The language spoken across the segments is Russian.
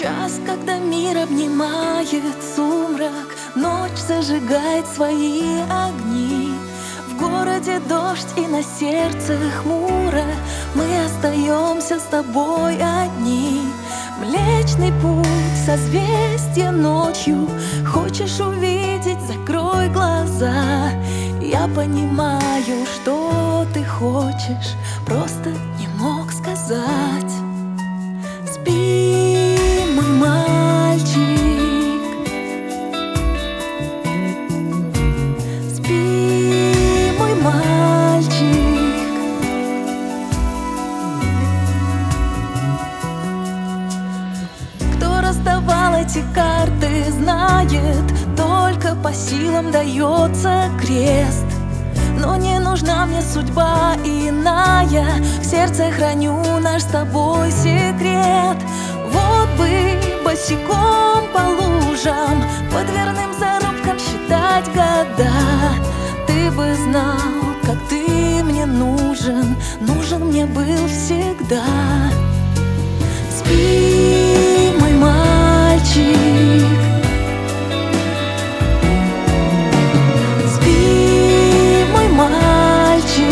Час, когда мир обнимает сумрак, ночь зажигает свои огни. В городе дождь и на сердце хмуро, мы остаемся с тобой одни. Млечный путь, созвездие ночью. Хочешь увидеть, закрой глаза. Я понимаю, что ты хочешь, просто не мог сказать. Спи, мой мальчик, спи, мой мальчик. Кто расставал эти карты, знает, только по силам дается крест. Но не нужна мне судьба иная, в сердце храню наш с тобой секрет. Вот бы босиком по лужам, по дверным зарубкам считать года. Ты бы знал, как ты мне нужен, нужен мне был всегда. Спи, мой мальчик, мальчик.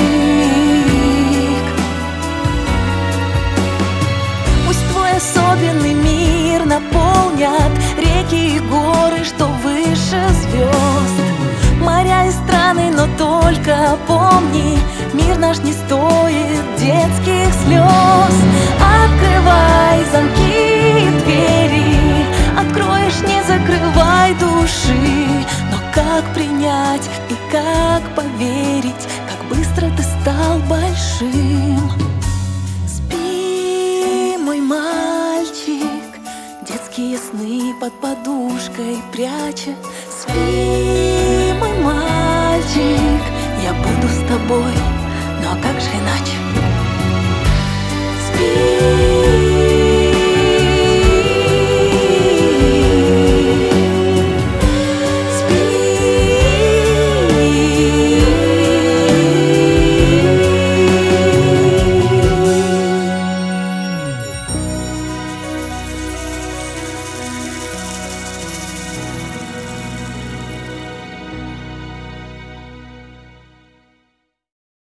Пусть твой особенный мир наполнят реки и горы, что выше звезд, моря и страны, но только помни, мир наш не стоит детских слез. Открывай замки и двери, откроешь, не закрывай души. Но как принять и как поверить, как быстро ты стал большим? Спи, мой мальчик, детские сны под подушкой пряча. Спи, мой мальчик, я буду с тобой, ну а как же иначе? Спи.